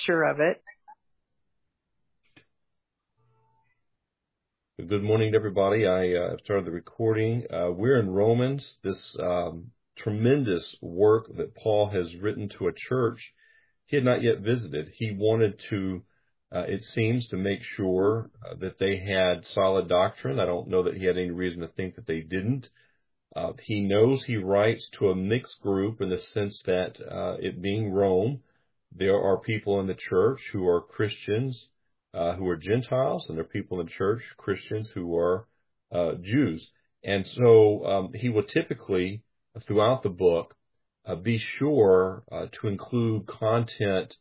nature of it. Good morning, everybody. I started the recording. We're in Romans, this tremendous work that Paul has written to a church he had not yet visited. He wanted to, it seems, to make sure that they had solid doctrine. I don't know that he had any reason to think that they didn't. He knows he writes to a mixed group in the sense that it being Rome, there are people in the church who are Christians, who are Gentiles, and there are people in the church, Christians, who are Jews. And so he will typically, throughout the book, be sure to include content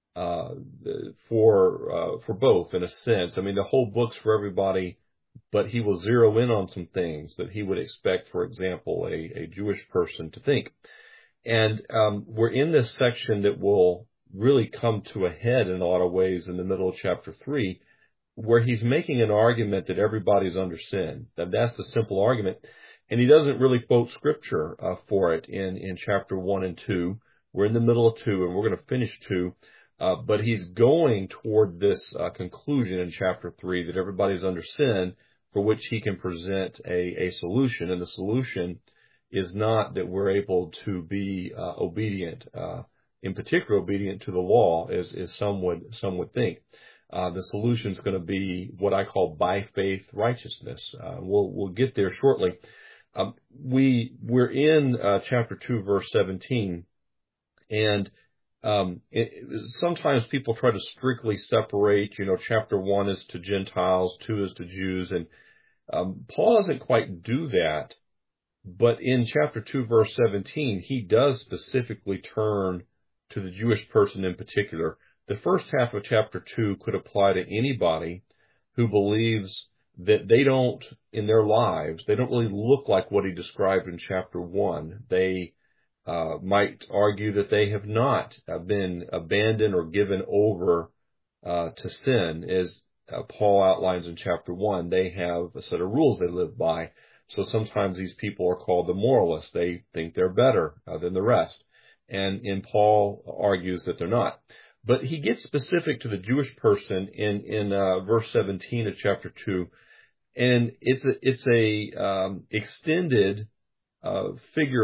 for both, in a sense. I mean, the whole book's for everybody, but he will zero in on some things that he would expect, for example, a Jewish person to think. And we're in this section that will really come to a head in a lot of ways in the middle of chapter 3, where he's making an argument that everybody's under sin. That's the simple argument. And he doesn't really quote scripture for it in chapter 1 and 2. We're in the middle of 2, and we're going to finish 2. But he's going toward this conclusion in chapter 3 that everybody's under sin, for which he can present a solution. And the solution is not that we're able to be obedient, in particular obedient to the law, as some would think. The solution is going to be what I call by faith righteousness. We'll get there shortly. We're in chapter 2, verse 17, and sometimes people try to strictly separate. Chapter 1 is to Gentiles, 2 is to Jews, and Paul doesn't quite do that. But in chapter 2, verse 17, he does specifically turn to the Jewish person in particular. The first half of chapter 2 could apply to anybody who believes that they don't, in their lives, they don't really look like what he described in chapter 1. They might argue that they have not been abandoned or given over to sin, as Paul outlines in chapter 1. They have a set of rules they live by. So sometimes these people are called the moralists. They think they're better than the rest. And Paul argues that they're not. But he gets specific to the Jewish person in verse 17 of chapter 2. And it's a extended figure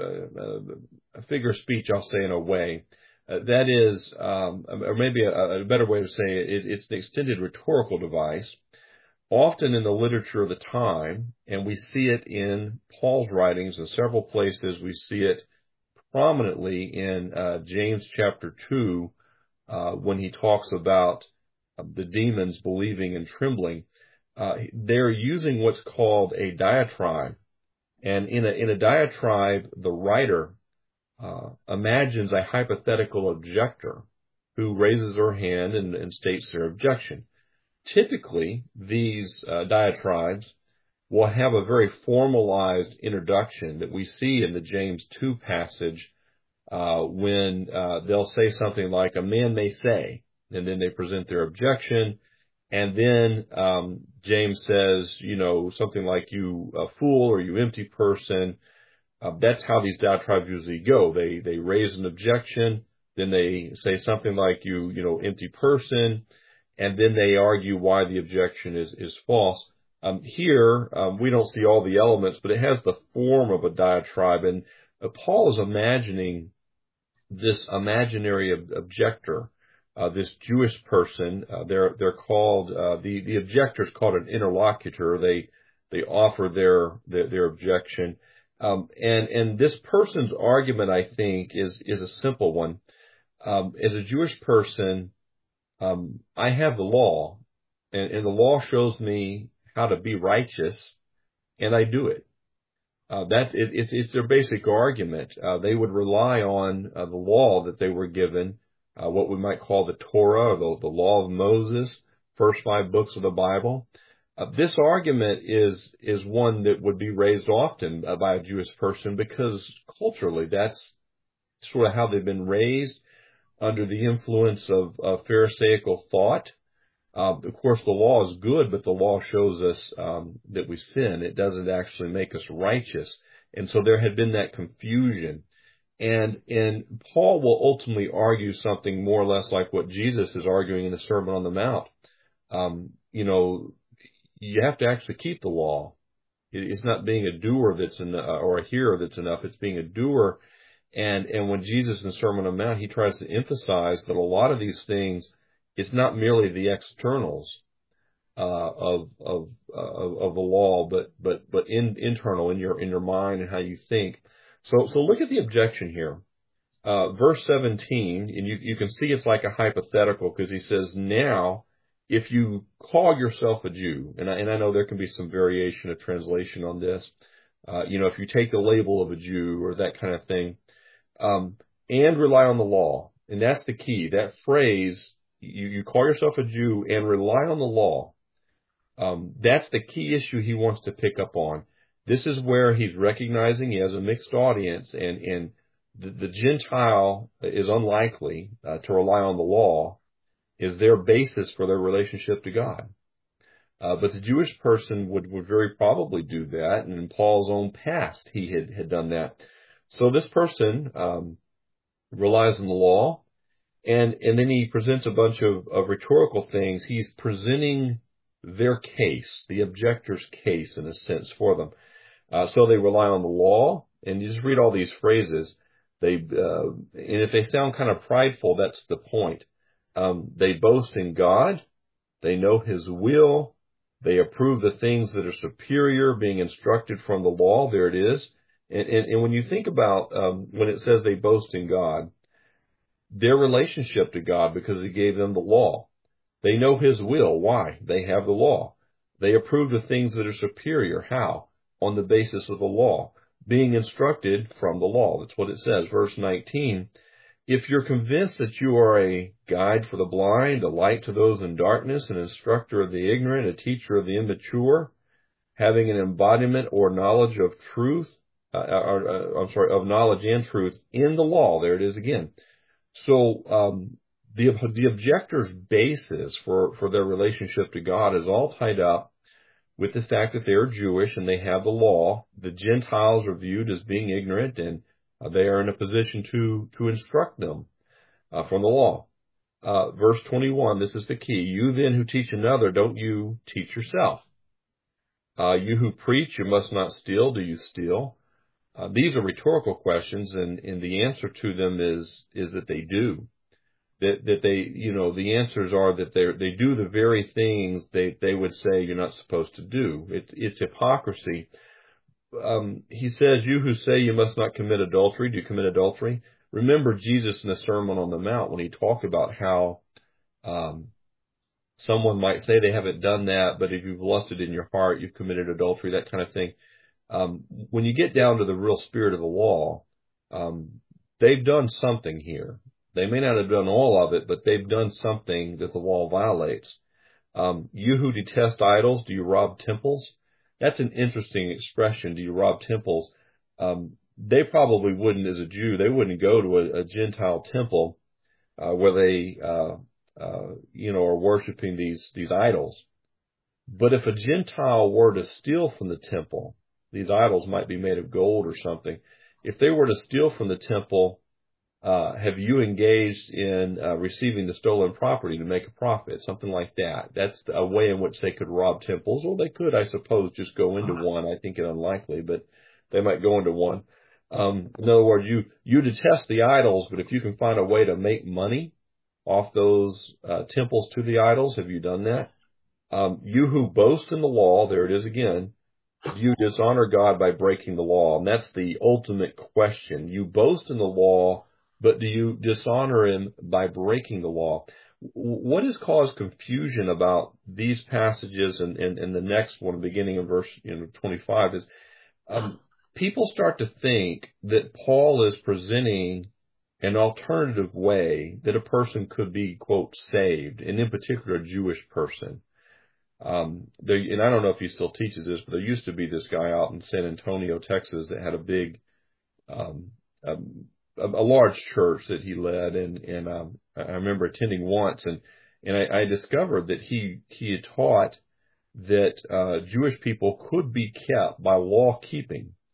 of speech, I'll say, in a way. That is, or maybe a better way to say it, it's an extended rhetorical device, often in the literature of the time, and we see it in Paul's writings in several places. We see it prominently in James chapter 2, when he talks about the demons believing and trembling. They're using what's called a diatribe. And in a diatribe, the writer imagines a hypothetical objector who raises her hand and states their objection. Typically, these diatribes will have a very formalized introduction that we see in the James 2 passage when they'll say something like, a man may say, and then they present their objection. And then James says, something like, you fool, or you empty person. That's how these diatribes usually go. They raise an objection, then they say something like, you empty person, and then they argue why the objection is false. Here, we don't see all the elements, but it has the form of a diatribe. And Paul is imagining this imaginary objector, this Jewish person. They're called, the objector is called an interlocutor. They offer their objection. And this person's argument, I think, is a simple one. As a Jewish person, I have the law, and the law shows me how to be righteous, and I do it. It's their basic argument. They would rely on the law that they were given, what we might call the Torah, or the law of Moses, first 5 books of the Bible. This argument is one that would be raised often by a Jewish person, because culturally that's sort of how they've been raised, under the influence of Pharisaical thought. Of course, the law is good, but the law shows us that we sin. It doesn't actually make us righteous. And so there had been that confusion. And Paul will ultimately argue something more or less like what Jesus is arguing in the Sermon on the Mount. You have to actually keep the law. It's not being a doer or a hearer that's enough. It's being a doer. And when Jesus in the Sermon on the Mount, he tries to emphasize that a lot of these things, it's not merely the externals of the law, but internal in your mind and how you think. So look at the objection here. Verse 17, and you can see it's like a hypothetical, because he says, now, if you call yourself a Jew, and I know there can be some variation of translation on this, if you take the label of a Jew or that kind of thing, and rely on the law, and that's the key. That phrase, you call yourself a Jew and rely on the law, that's the key issue he wants to pick up on. This is where he's recognizing he has a mixed audience, and the Gentile is unlikely to rely on the law is their basis for their relationship to God. But the Jewish person would very probably do that, and in Paul's own past, he had done that. So this person relies on the law, and then he presents a bunch of rhetorical things. He's presenting their case, the objector's case, in a sense, for them. So they rely on the law, and you just read all these phrases. And if they sound kind of prideful, that's the point. They boast in God. They know His will. They approve the things that are superior, being instructed from the law. There it is. And when you think about when it says they boast in God, their relationship to God, because He gave them the law. They know His will. Why? They have the law. They approve the things that are superior. How? On the basis of the law. Being instructed from the law. That's what it says. Verse 19. If you're convinced that you are a guide for the blind, a light to those in darkness, an instructor of the ignorant, a teacher of the immature, having an embodiment or knowledge of truth, of knowledge and truth in the law. There it is again. So, the objector's basis for their relationship to God is all tied up with the fact that they are Jewish and they have the law. The Gentiles are viewed as being ignorant, and they are in a position to instruct them from the law. Verse 21, this is the key. You then who teach another, don't you teach yourself? You who preach, you must not steal. Do you steal? These are rhetorical questions, and the answer to them is that they do. That they, the answers are that they do the very things they would say you're not supposed to do. It's hypocrisy. He says, you who say you must not commit adultery, do you commit adultery? Remember Jesus in the Sermon on the Mount when he talked about how someone might say they haven't done that, but if you've lusted in your heart, you've committed adultery, that kind of thing. When you get down to the real spirit of the law, they've done something here. They may not have done all of it, but they've done something that the law violates. You who detest idols, do you rob temples? That's an interesting expression. Do you rob temples? They probably wouldn't, as a Jew, they wouldn't go to a Gentile temple where they, are worshiping these idols. But if a Gentile were to steal from the temple, these idols might be made of gold or something. If they were to steal from the temple, have you engaged in receiving the stolen property to make a profit? Something like that. That's a way in which they could rob temples. Or they could, I suppose, just go into one. I think it unlikely, but they might go into one. In other words, you detest the idols, but if you can find a way to make money off those temples to the idols, have you done that? You who boast in the law, there it is again, you dishonor God by breaking the law. And that's the ultimate question. You boast in the law, but do you dishonor Him by breaking the law? What has caused confusion about these passages and the next one, beginning in verse 25, is people start to think that Paul is presenting an alternative way that a person could be, quote, saved, and in particular a Jewish person. And I don't know if he still teaches this, but there used to be this guy out in San Antonio, Texas, that had a big, a large church that he led, and I remember attending once, and I discovered that he had taught that Jewish people could be kept by law keeping,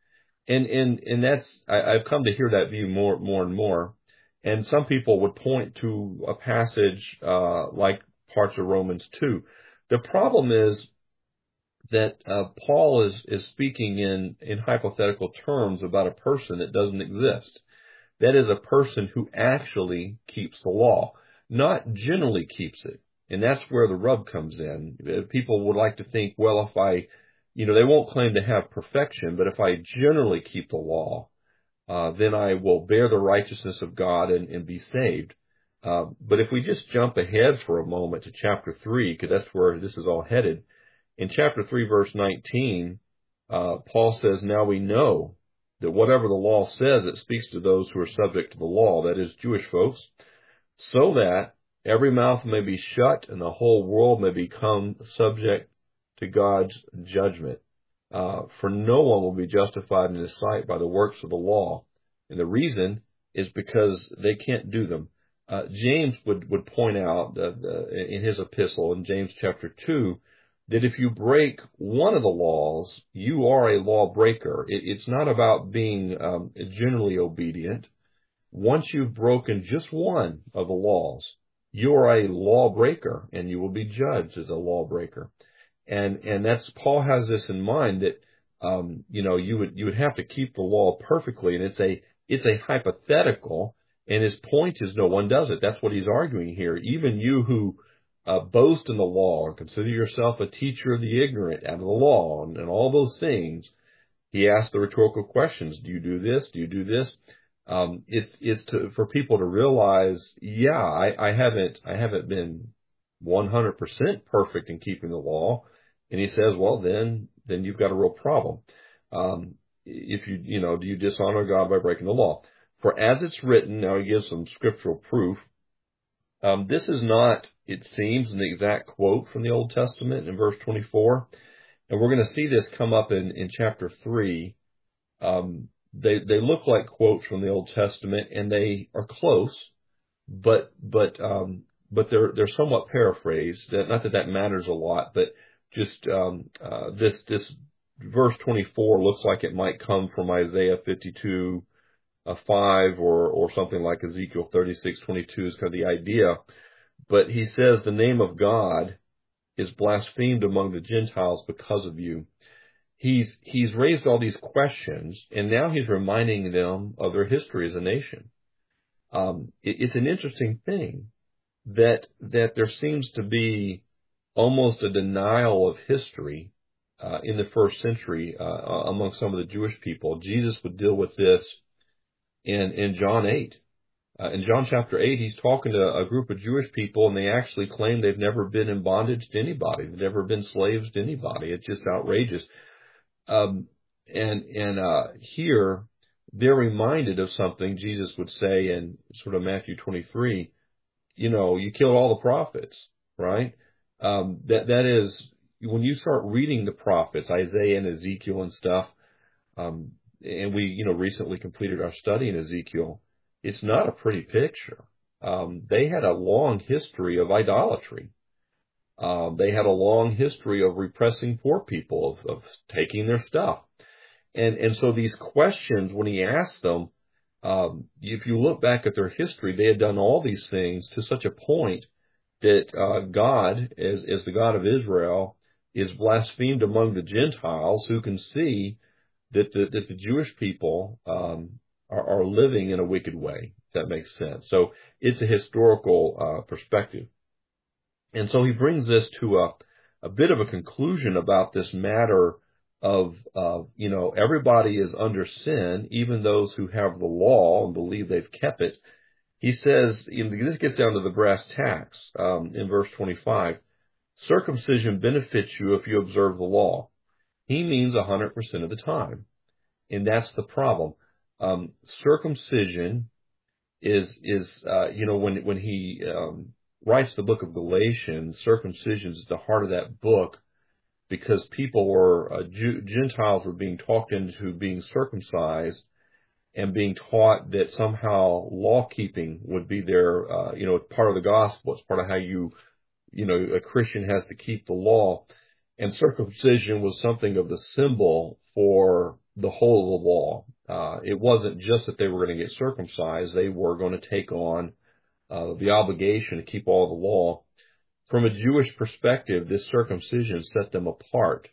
And that's, I've come to hear that view more and more. And some people would point to a passage, like parts of Romans 2. The problem is that, Paul is speaking in hypothetical terms about a person that doesn't exist. That is a person who actually keeps the law, not generally keeps it. And that's where the rub comes in. People would like to think, well, if I, they won't claim to have perfection, but if I generally keep the law, then I will bear the righteousness of God and be saved. But if we just jump ahead for a moment to chapter 3, because that's where this is all headed. In chapter 3, verse 19, Paul says, now we know that whatever the law says, it speaks to those who are subject to the law, that is, Jewish folks, so that every mouth may be shut and the whole world may become subject to God's judgment. For no one will be justified in his sight by the works of the law. And the reason is because they can't do them. James would point out in his epistle in James chapter 2 that if you break one of the laws, you are a lawbreaker. It's not about being generally obedient. Once you've broken just one of the laws, you are a lawbreaker, and you will be judged as a lawbreaker. And that's, Paul has this in mind that you would have to keep the law perfectly, and it's a hypothetical. And his point is no one does it. That's what he's arguing here. Even you who boast in the law and consider yourself a teacher of the ignorant out of the law and all those things, he asks the rhetorical questions. Do you do this? Do you do this? It's for people to realize, yeah, I haven't been 100% perfect in keeping the law. And he says, well, then you've got a real problem. If do you dishonor God by breaking the law? For as it's written, now he gives some scriptural proof. This is not, it seems, an exact quote from the Old Testament in verse 24. And we're going to see this come up in chapter 3. They look like quotes from the Old Testament, and they are close, but they're somewhat paraphrased. Not that matters a lot, but just this verse 24 looks like it might come from Isaiah 52. 5 or something like Ezekiel 36:22 is kind of the idea. But he says the name of God is blasphemed among the Gentiles because of you. He's raised all these questions, and now he's reminding them of their history as a nation. It's an interesting thing that there seems to be almost a denial of history in the first century among some of the Jewish people. Jesus would deal with this in John 8. In John chapter 8, he's talking to a group of Jewish people, and they actually claim they've never been in bondage to anybody. They've never been slaves to anybody. It's just outrageous. Here, they're reminded of something Jesus would say in sort of Matthew 23. You killed all the prophets, right? That is, when you start reading the prophets, Isaiah and Ezekiel and stuff, and we, recently completed our study in Ezekiel, it's not a pretty picture. They had a long history of idolatry. They had a long history of repressing poor people, of taking their stuff. And so these questions, when he asked them, if you look back at their history, they had done all these things to such a point that God, as the God of Israel, is blasphemed among the Gentiles, who can see that the Jewish people are living in a wicked way. If that makes sense. So it's a historical perspective. And so he brings this to a bit of a conclusion about this matter of everybody is under sin, even those who have the law and believe they've kept it. He says, this gets down to the brass tacks in verse 25. Circumcision benefits you if you observe the law. He means 100% of the time. And that's the problem. Circumcision is when he writes the book of Galatians, circumcision is the heart of that book, because people Gentiles were being talked into being circumcised and being taught that somehow law keeping would be their, part of the gospel. It's part of how a Christian has to keep the law. And circumcision was something of the symbol for the whole of the law. It wasn't just that they were going to get circumcised. They were going to take on the obligation to keep all the law. From a Jewish perspective, this circumcision set them apart.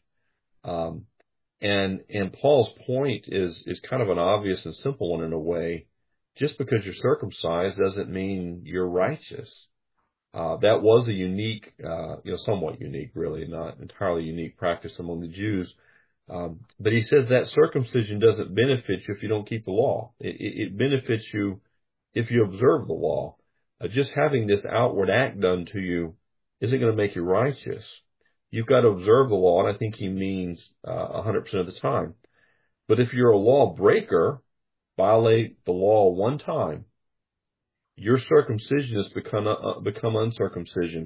And Paul's point is kind of an obvious and simple one in a way. Just because you're circumcised doesn't mean you're righteous. That was a unique, somewhat unique, really, not entirely unique practice among the Jews. But he says that circumcision doesn't benefit you if you don't keep the law. It benefits you if you observe the law. Just having this outward act done to you isn't going to make you righteous. You've got to observe the law, and I think he means 100% of the time. But if you're a lawbreaker, violate the law one time, your circumcision has become uncircumcision.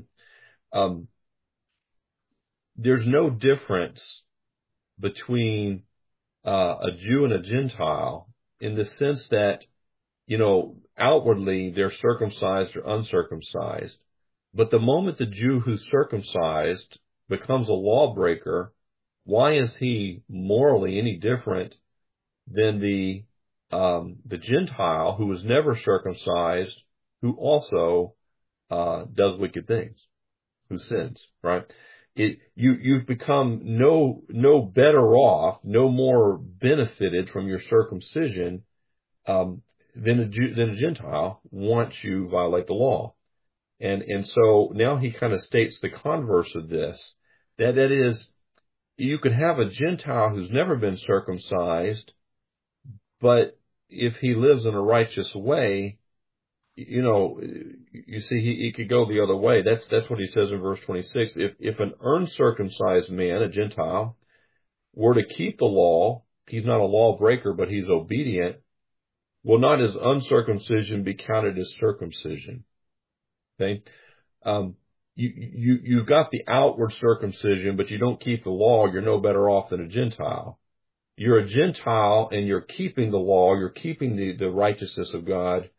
There's no difference between a Jew and a Gentile in the sense that, outwardly they're circumcised or uncircumcised. But the moment the Jew who's circumcised becomes a lawbreaker, why is he morally any different than the Gentile who was never circumcised, who also does wicked things, who sins, right? You've become no better off, no more benefited from your circumcision than a Gentile once you violate the law. And so now he kind of states the converse of this, that is, you could have a Gentile who's never been circumcised, but if he lives in a righteous way, you see, he could go the other way. That's what he says in verse 26. If an uncircumcised man, a Gentile, were to keep the law, he's not a lawbreaker, but he's obedient, will not his uncircumcision be counted as circumcision? Okay? You've got the outward circumcision, but you don't keep the law, you're no better off than a Gentile. You're a Gentile and you're keeping the law, you're keeping the righteousness of God.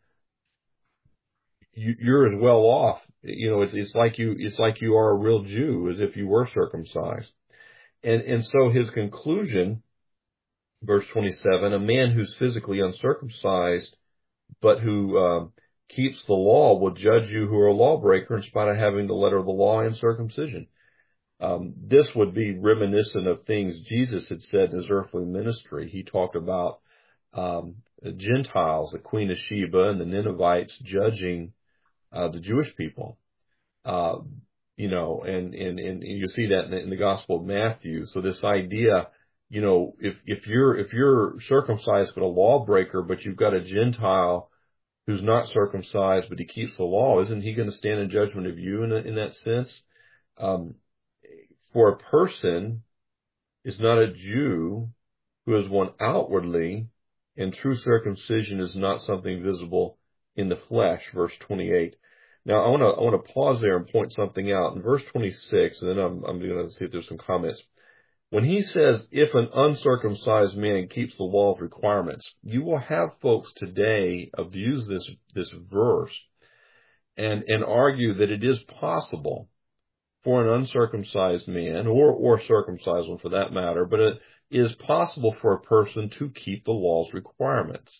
You're as well off. It's like you are a real Jew, as if you were circumcised. And so his conclusion, verse 27, a man who's physically uncircumcised, but who keeps the law will judge you who are a lawbreaker in spite of having the letter of the law and circumcision. This would be reminiscent of things Jesus had said in his earthly ministry. He talked about the Gentiles, the Queen of Sheba and the Ninevites judging the Jewish people. And you see that in the Gospel of Matthew. So this idea, if you're circumcised but a lawbreaker, but you've got a Gentile who's not circumcised but he keeps the law, isn't he going to stand in judgment of you in that sense? For a person is not a Jew who is one outwardly, and true circumcision is not something visible in the flesh, verse 28. Now, I want to pause there and point something out. In verse 26, and then I'm going to see if there's some comments. When he says, if an uncircumcised man keeps the law's requirements, you will have folks today abuse this verse and argue that it is possible for an uncircumcised man, or circumcised one for that matter, but it is possible for a person to keep the law's requirements.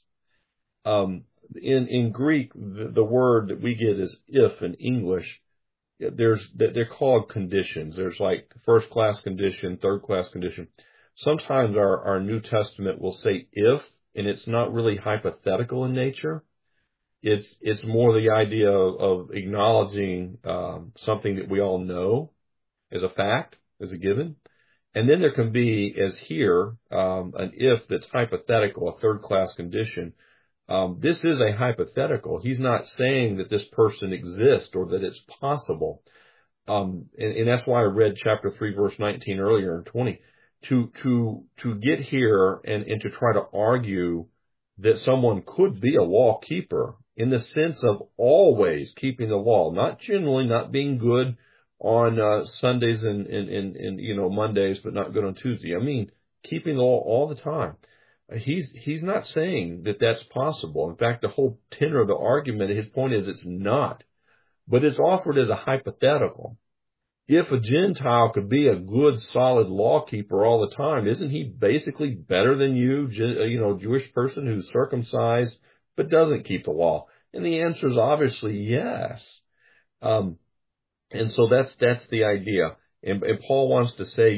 In Greek, the word that we get is if in English. They're called conditions. There's like first class condition, third class condition. Sometimes our New Testament will say if, and it's not really hypothetical in nature. It's more the idea of acknowledging something that we all know as a fact, as a given. And then there can be, as here, an if that's hypothetical, a third class condition. This is a hypothetical. He's not saying that this person exists or that it's possible. And that's why I read chapter 3, verse 19 earlier and 20. To get here and to try to argue that someone could be a law keeper in the sense of always keeping the law, not generally, not being good on Sundays and Mondays, but not good on Tuesday. I mean, keeping the law all the time. He's not saying that that's possible. In fact, the whole tenor of the argument, his point is it's not. But it's offered as a hypothetical. if a Gentile could be a good, solid law keeper all the time, isn't he basically better than you, Jewish person who's circumcised but doesn't keep the law? And the answer is obviously yes. And so that's the idea. And Paul wants to say,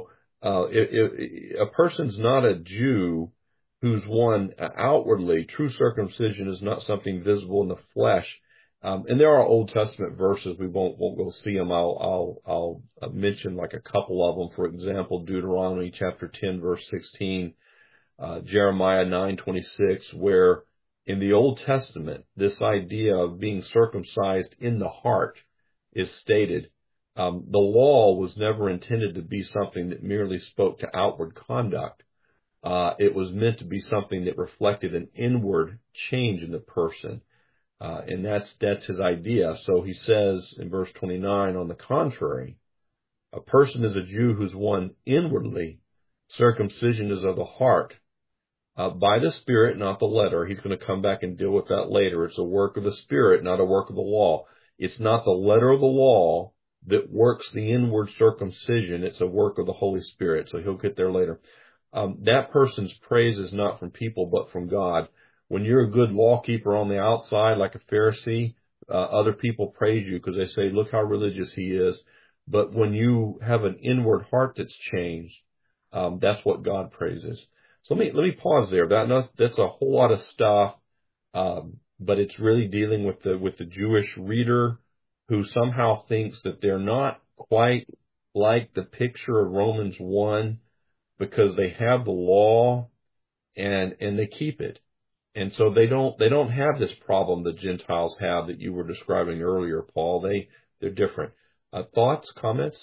if a person's not a Jew who's one outwardly, true circumcision is not something visible in the flesh. And there are Old Testament verses. We won't go see them. I'll mention like a couple of them. For example, Deuteronomy chapter 10, verse 16, Jeremiah 9:26, where in the Old Testament, this idea of being circumcised in the heart is stated. The law was never intended to be something that merely spoke to outward conduct. It was meant to be something that reflected an inward change in the person. And that's his idea. So he says in verse 29, on the contrary, a person is a Jew who's one inwardly. Circumcision is of the heart, by the Spirit, not the letter. He's going to come back and deal with that later. It's a work of the Spirit, not a work of the law. It's not the letter of the law that works the inward circumcision. It's a work of the Holy Spirit. So he'll get there later. That person's praise is not from people, but from God. When you're a good law keeper on the outside, like a Pharisee, other people praise you because they say, look how religious he is. But when you have an inward heart that's changed, that's what God praises. So let me pause there. That's a whole lot of stuff, but it's really dealing with the Jewish reader who somehow thinks that they're not quite like the picture of Romans 1 because they have the law and they keep it. And so they don't have this problem that Gentiles have that you were describing earlier, Paul. They're different. Thoughts, comments?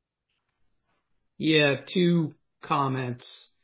Yeah, 2 comments.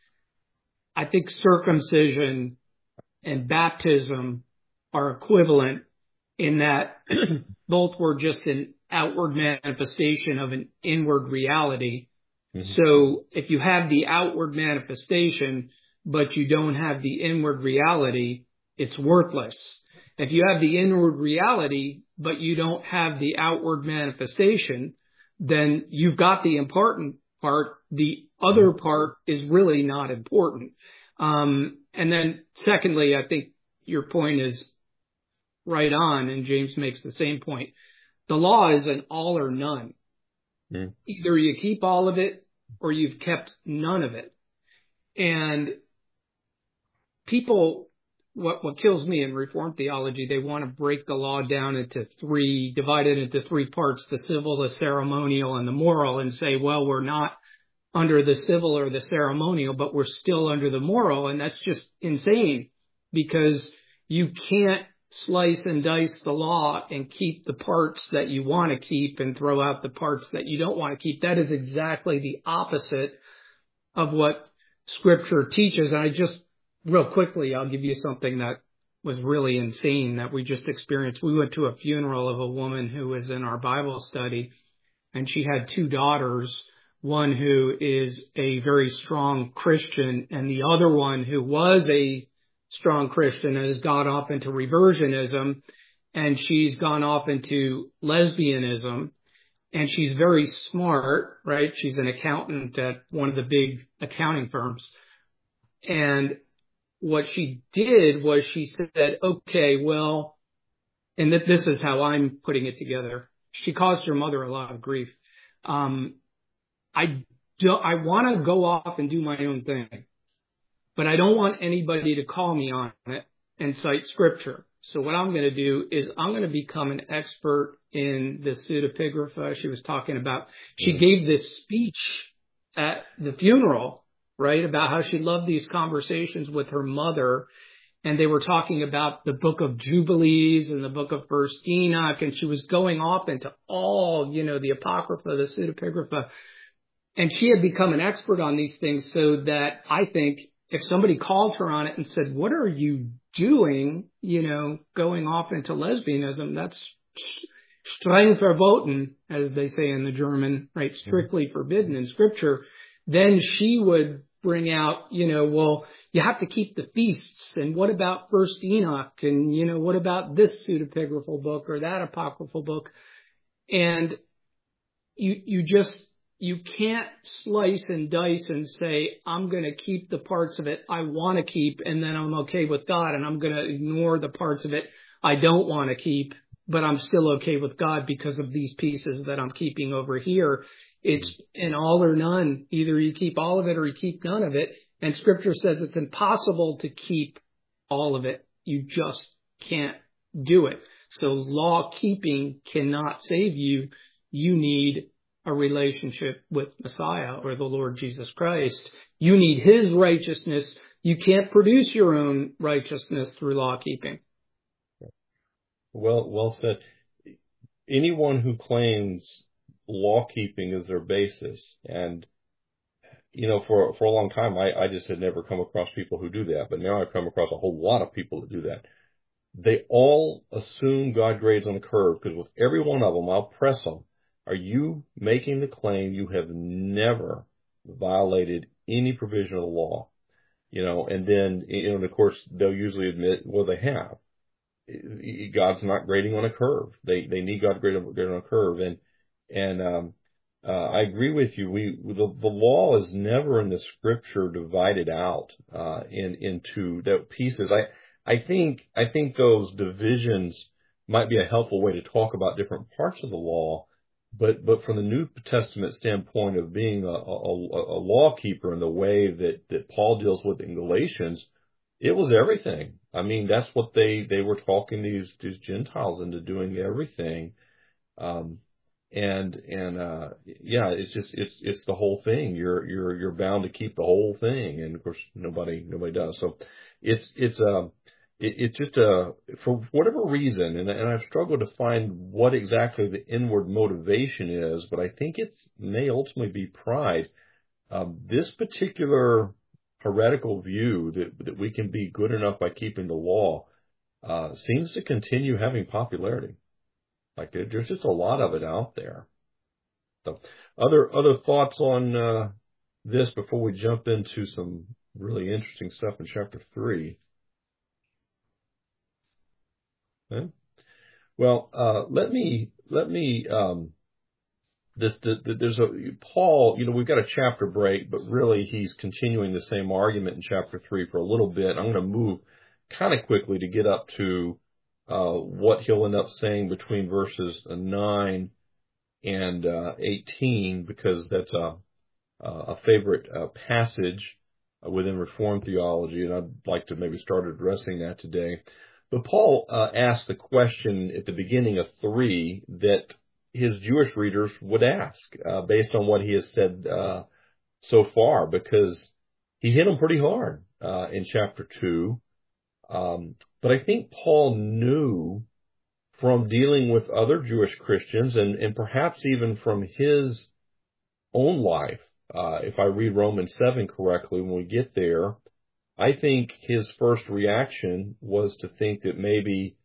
I think circumcision and baptism are equivalent in that both were just an outward manifestation of an inward reality. Mm-hmm. So if you have the outward manifestation, but you don't have the inward reality, it's worthless. If you have the inward reality, but you don't have the outward manifestation, then you've got the important part. The other part is really not important. And then secondly, I think your point is right on, and James makes the same point. The law is an all or none. Mm. Either you keep all of it or you've kept none of it. And people, what kills me in Reformed theology, they want to break the law down into 3, divide it into 3 parts, the civil, the ceremonial, and the moral, and say, well, we're not under the civil or the ceremonial, but we're still under the moral. And that's just insane because you can't slice and dice the law and keep the parts that you want to keep and throw out the parts that you don't want to keep. That is exactly the opposite of what Scripture teaches. And I just, real quickly, I'll give you something that was really insane that we just experienced. We went to a funeral of a woman who was in our Bible study, and she had 2 daughters, one who is a very strong Christian and the other one who was a strong Christian and has gone off into reversionism, and she's gone off into lesbianism, and she's very smart, right? She's an accountant at one of the big accounting firms. And what she did was she said, okay, well, and this is how I'm putting it together. She caused her mother a lot of grief. I want to go off and do my own thing, but I don't want anybody to call me on it and cite Scripture. So what I'm going to do is I'm going to become an expert in the pseudepigrapha she was talking about. She gave this speech at the funeral, right, about how she loved these conversations with her mother. And they were talking about the book of Jubilees and the book of First Enoch. And she was going off into all, the Apocrypha, the pseudepigrapha. And she had become an expert on these things so that I think if somebody called her on it and said, what are you doing, going off into lesbianism, that's streng verboten, as they say in the German, right, strictly forbidden in Scripture, then she would bring out, well, you have to keep the feasts, and what about First Enoch, and, what about this pseudepigraphal book or that apocryphal book? And you can't slice and dice and say, I'm going to keep the parts of it I want to keep, and then I'm okay with God, and I'm going to ignore the parts of it I don't want to keep, but I'm still okay with God because of these pieces that I'm keeping over here. It's an all or none. Either you keep all of it or you keep none of it. And Scripture says it's impossible to keep all of it. You just can't do it. So law keeping cannot save you. You need a relationship with Messiah or the Lord Jesus Christ. You need his righteousness. You can't produce your own righteousness through law keeping. Well said. Anyone who claims law keeping is their basis, and for a long time I just had never come across people who do that, but now I've come across a whole lot of people that do that. They all assume God grades on a curve, because with every one of them, I'll press them. Are you making the claim you have never violated any provision of the law? And then, of course, they'll usually admit, well, they have. God's not grading on a curve. They need God grading on a curve. And I agree with you. The law is never in the Scripture divided out into the pieces. I think those divisions might be a helpful way to talk about different parts of the law, but from the New Testament standpoint of being a law keeper in the way that Paul deals with in Galatians, it was everything. I mean, that's what they were talking these Gentiles into doing, everything. It's the whole thing. You're bound to keep the whole thing. And of course, nobody does. So it's just for whatever reason, and I've struggled to find what exactly the inward motivation is, but I think it may ultimately be pride. This particular heretical view that we can be good enough by keeping the law seems to continue having popularity. Like there's just a lot of it out there. So, other thoughts on this before we jump into some really interesting stuff in chapter 3? Okay. Well, let me. There's Paul. We've got a chapter break, but really he's continuing the same argument in chapter 3 for a little bit. I'm going to move kind of quickly to get up to what he'll end up saying between verses 9 and 18, because that's a favorite passage within Reformed theology, and I'd like to maybe start addressing that today. But Paul asked the question at the beginning of 3 that his Jewish readers would ask based on what he has said so far, because he hit them pretty hard in chapter 2. But I think Paul knew from dealing with other Jewish Christians and perhaps even from his own life, if I read Romans 7 correctly, when we get there, I think his first reaction was to think that maybe,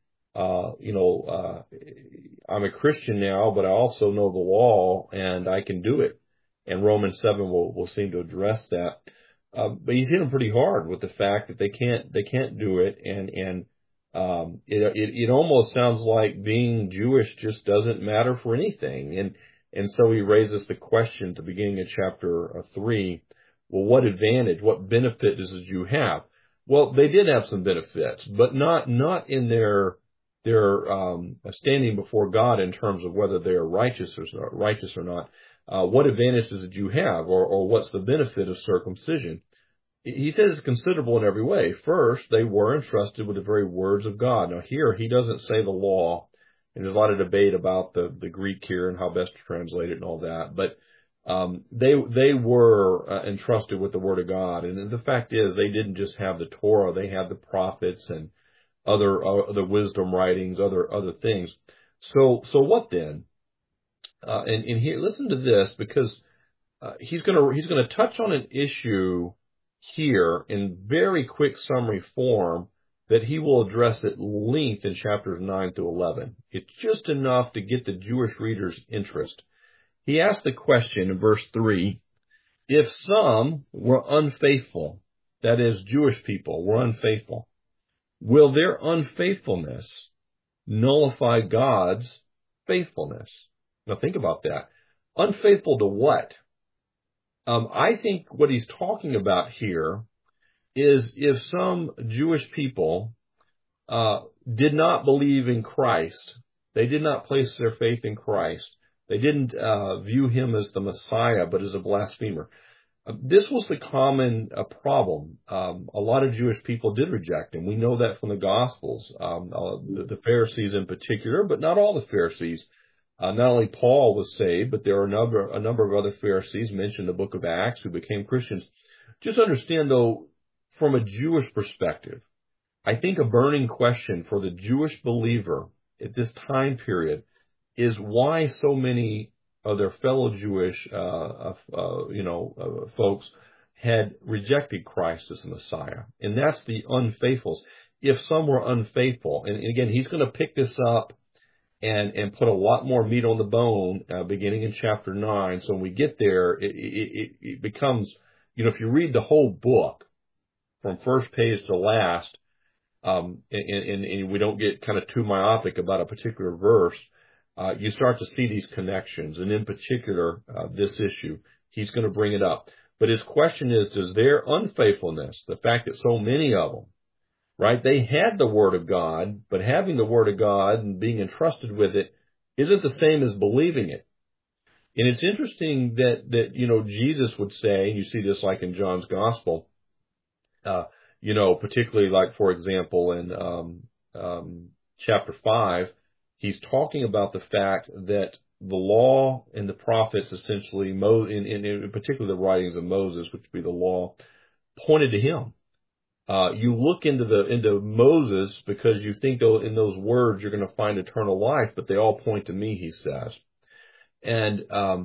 I'm a Christian now, but I also know the law and I can do it. And Romans 7 will seem to address that. But he's hit them pretty hard with the fact that they can't do it. And it almost sounds like being Jewish just doesn't matter for anything. And so he raises the question at the beginning of chapter 3, well, what advantage, what benefit does a Jew have? Well, they did have some benefits, but not in their standing before God in terms of whether they are righteous or not. What advantage does a Jew have, or what's the benefit of circumcision? He says it's considerable in every way. First, they were entrusted with the very words of God. Now here, he doesn't say the law, and there's a lot of debate about the Greek here and how best to translate it and all that, but they were entrusted with the Word of God. And the fact is, they didn't just have the Torah, they had the prophets and other wisdom writings, other things. So what then? And here, listen to this, because he's gonna touch on an issue here in very quick summary form that he will address at length in chapters 9 through 11. It's just enough to get the Jewish reader's interest. He asked the question in verse 3, if some were unfaithful, that is, Jewish people were unfaithful, will their unfaithfulness nullify God's faithfulness? Now think about that. Unfaithful to what? I think what he's talking about here is if some Jewish people did not believe in Christ, they did not place their faith in Christ, they didn't view him as the Messiah, but as a blasphemer. This was the common problem. A lot of Jewish people did reject him. We know that from the Gospels, the Pharisees in particular, but not all the Pharisees. Not only Paul was saved, but there are a number of other Pharisees mentioned in the book of Acts who became Christians. Just understand, though, from a Jewish perspective, I think a burning question for the Jewish believer at this time period is why so many of their fellow Jewish, folks had rejected Christ as the Messiah. And that's the unfaithfuls. If some were unfaithful, and again, he's going to pick this up and put a lot more meat on the bone, beginning in chapter 9. So when we get there, it becomes, if you read the whole book from first page to last, and we don't get kind of too myopic about a particular verse, you start to see these connections, and in particular, this issue. He's going to bring it up. But his question is, does their unfaithfulness, the fact that so many of them, right, they had the Word of God, but having the Word of God and being entrusted with it isn't the same as believing it. And it's interesting that Jesus would say, and you see this like in John's Gospel, particularly like, for example, in chapter 5, he's talking about the fact that the law and the prophets, essentially, in particular the writings of Moses, which would be the law, pointed to him. You look into Moses because you think in those words you're going to find eternal life, but they all point to me, he says. And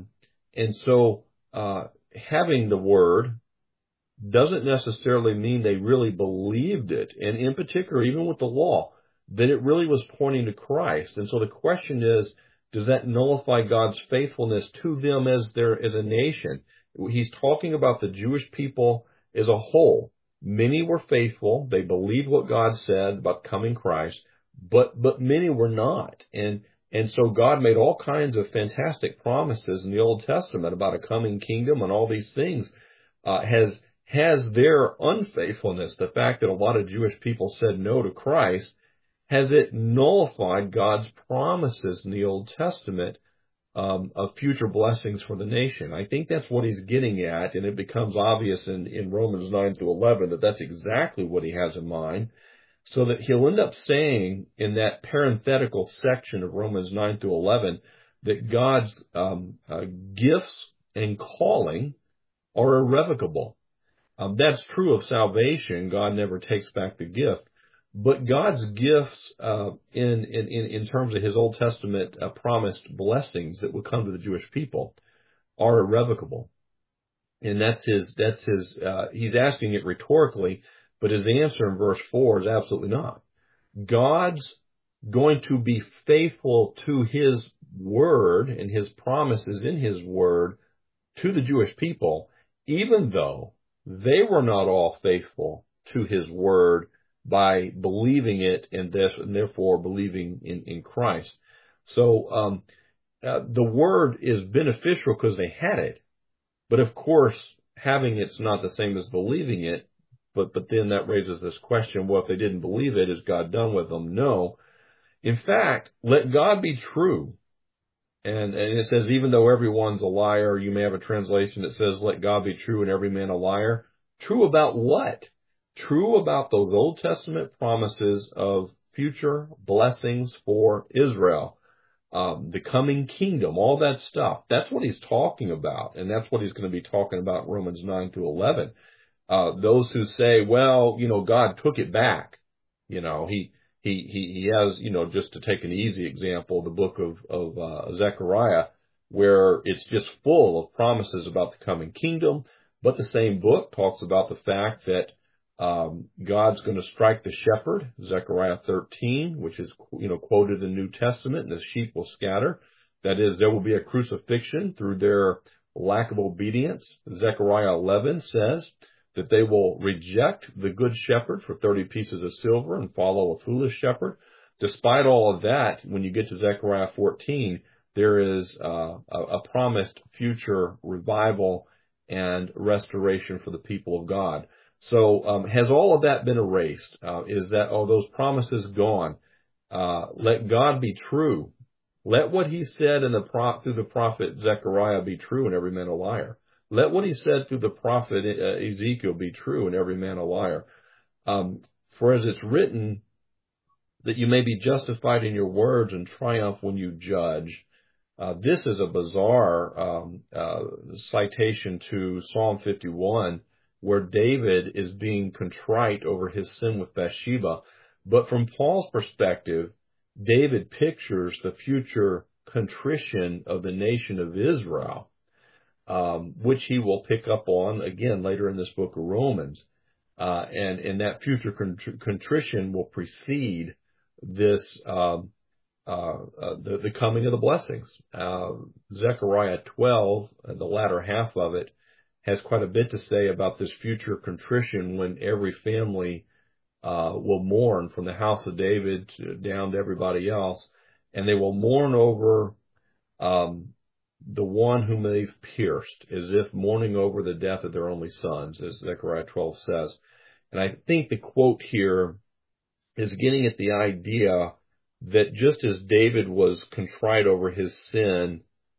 so having the Word doesn't necessarily mean they really believed it. And in particular, even with the law, that it really was pointing to Christ. And so the question is, does that nullify God's faithfulness to them as a nation? He's talking about the Jewish people as a whole. Many were faithful. They believed what God said about coming Christ, but many were not. And so God made all kinds of fantastic promises in the Old Testament about a coming kingdom and all these things. Has their unfaithfulness, the fact that a lot of Jewish people said no to Christ, has it nullified God's promises in the Old Testament of future blessings for the nation? I think that's what he's getting at, and it becomes obvious in Romans 9 through 11 that that's exactly what he has in mind, so that he'll end up saying in that parenthetical section of Romans 9 through 11 that God's gifts and calling are irrevocable. That's true of salvation. God never takes back the gift. But God's gifts, in terms of his Old Testament promised blessings that would come to the Jewish people, are irrevocable. And he's asking it rhetorically, but his answer in verse 4 is absolutely not. God's going to be faithful to his word and his promises in his word to the Jewish people, even though they were not all faithful to his word by believing it and therefore believing in Christ. So the word is beneficial because they had it, but of course having it's not the same as believing it. But then that raises this question: well, if they didn't believe it, is God done with them? No. In fact, let God be true. And it says, even though everyone's a liar, you may have a translation that says, let God be true and every man a liar. True about what? True about those Old Testament promises of future blessings for Israel, the coming kingdom, all that stuff. That's what he's talking about, and that's what he's going to be talking about in Romans 9 through 11. Those who say, well, God took it back. He has, just to take an easy example, the book of Zechariah, where it's just full of promises about the coming kingdom. But the same book talks about the fact that God's going to strike the shepherd, Zechariah 13, which is, quoted in the New Testament, and the sheep will scatter. That is, there will be a crucifixion through their lack of obedience. Zechariah 11 says that they will reject the good shepherd for 30 pieces of silver and follow a foolish shepherd. Despite all of that, when you get to Zechariah 14, there is a promised future revival and restoration for the people of God. So has all of that been erased? Is that all those promises gone? Let God be true. Let what he said through the prophet Zechariah be true, and every man a liar. Let what he said through the prophet Ezekiel be true, and every man a liar. For as it's written, that you may be justified in your words and triumph when you judge. This is a bizarre citation to Psalm 51, where David is being contrite over his sin with Bathsheba. But from Paul's perspective, David pictures the future contrition of the nation of Israel, which he will pick up on again later in this book of Romans. And that future contrition will precede this, the coming of the blessings. Zechariah 12, the latter half of it, has quite a bit to say about this future contrition when every family will mourn from the house of David down to everybody else, and they will mourn over the one whom they've pierced, as if mourning over the death of their only sons, as Zechariah 12 says. And I think the quote here is getting at the idea that just as David was contrite over his sin,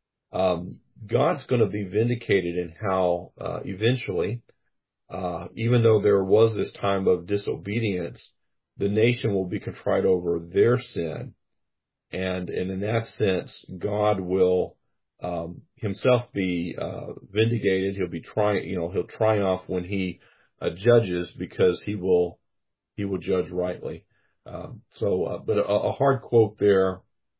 God's going to be vindicated in how eventually, even though there was this time of disobedience, the nation will be contrite over their sin. And in that sense, God will himself be vindicated. He'll be he'll triumph when he judges, because he will judge rightly. But a hard quote there.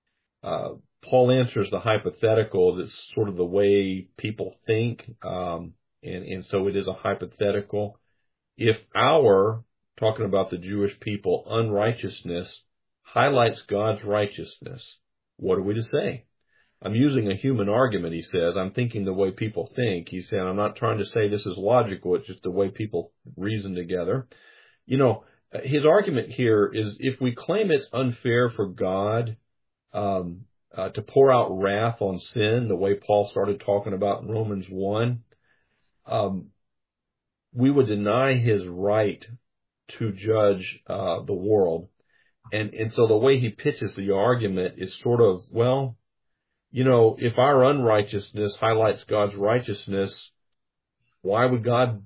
Paul answers the hypothetical that's sort of the way people think, and so it is a hypothetical. If talking about the Jewish people, unrighteousness highlights God's righteousness, what are we to say? I'm using a human argument, he says. I'm thinking the way people think. He's saying, I'm not trying to say this is logical. It's just the way people reason together. His argument here is, if we claim it's unfair for God to pour out wrath on sin, the way Paul started talking about in Romans 1, we would deny his right to judge the world. And so the way he pitches the argument is sort of, well, if our unrighteousness highlights God's righteousness, why would God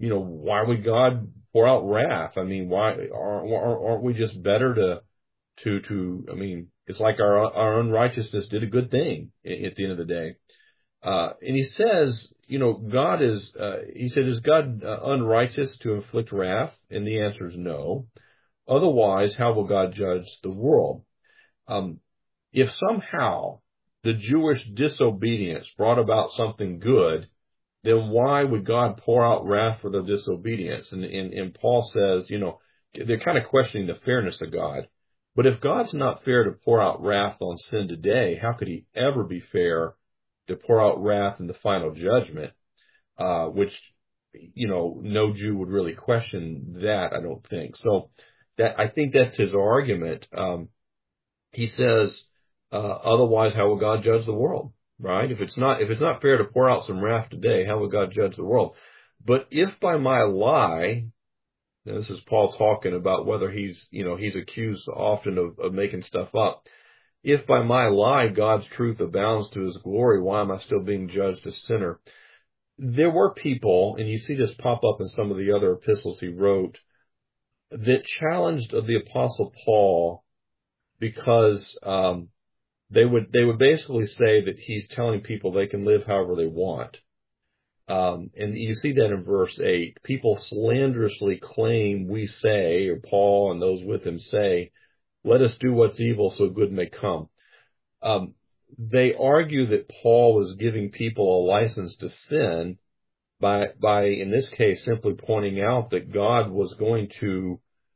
pour out wrath? I mean, why aren't we just better to I mean, it's like our unrighteousness did a good thing at the end of the day. And he says, God is, is God unrighteous to inflict wrath? And the answer is no. Otherwise, how will God judge the world? If somehow the Jewish disobedience brought about something good, then why would God pour out wrath for their disobedience? And Paul says, they're kind of questioning the fairness of God. But if God's not fair to pour out wrath on sin today, how could he ever be fair to pour out wrath in the final judgment? Which, no Jew would really question that, I don't think. So I think that's his argument. He says, otherwise, how will God judge the world? Right? If it's not fair to pour out some wrath today, how will God judge the world? But if by my lie, now this is Paul talking about whether he's accused often of making stuff up. If by my lie God's truth abounds to his glory, why am I still being judged a sinner? There were people, and you see this pop up in some of the other epistles he wrote, that challenged the Apostle Paul because they would basically say that he's telling people they can live however they want. And you see that in verse 8. People slanderously claim, we say, or Paul and those with him say, let us do what's evil so good may come. They argue that Paul was giving people a license to sin by in this case, simply pointing out that God was going to,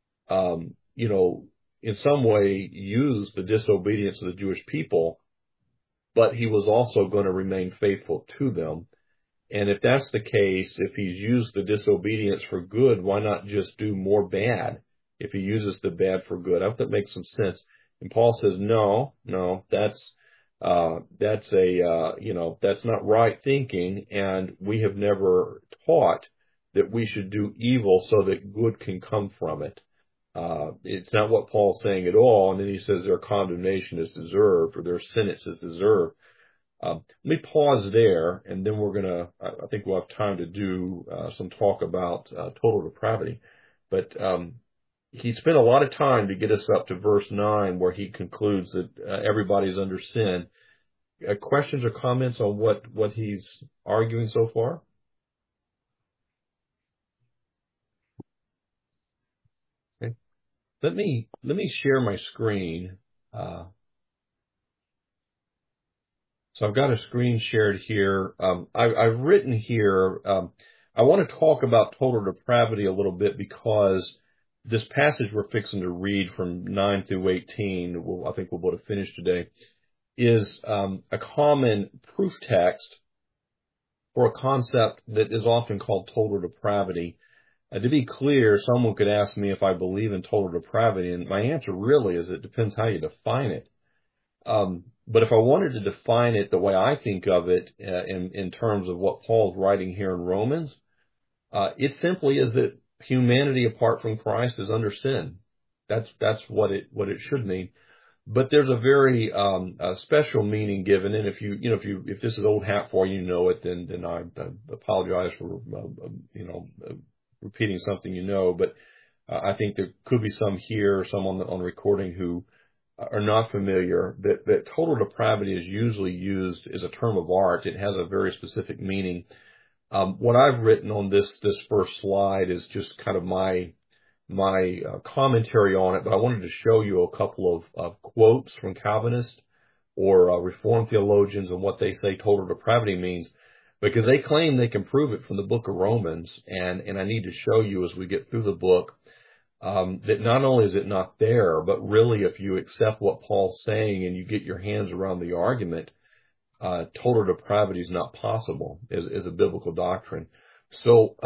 in some way use the disobedience of the Jewish people, but he was also going to remain faithful to them. And if that's the case, if he's used the disobedience for good, why not just do more bad if he uses the bad for good? I hope that makes some sense. And Paul says, no, that's That's that's not right thinking, and we have never taught that we should do evil so that good can come from it. It's not what Paul's saying at all. And then he says their condemnation is deserved, or their sentence is deserved. Let me pause there, and then I think we'll have time to do some talk about total depravity. But he spent a lot of time to get us up to verse 9, where he concludes that everybody's under sin. Questions or comments on what he's arguing so far? Okay. Let me share my screen. So I've got a screen shared here. I've written here, I want to talk about total depravity a little bit, because this passage we're fixing to read from 9 through 18, I think we'll be able to finish today, is a common proof text for a concept that is often called total depravity. To be clear, someone could ask me if I believe in total depravity, and my answer really is it depends how you define it. But if I wanted to define it the way I think of it in terms of what Paul's writing here in Romans, it simply is that humanity apart from Christ is under sin. That's what it should mean. But there's a very special meaning given, and if this is old hat for you, know it, then I apologize for repeating something but I think there could be some here, some on recording who are not familiar, that total depravity is usually used as a term of art. It has a very specific meaning. What I've written on this first slide is just kind of my commentary on it, but I wanted to show you a couple of quotes from Calvinists or Reformed theologians and what they say total depravity means, because they claim they can prove it from the book of Romans, and I need to show you as we get through the book that not only is it not there, but really if you accept what Paul's saying and you get your hands around the argument, total depravity is not possible as a biblical doctrine. So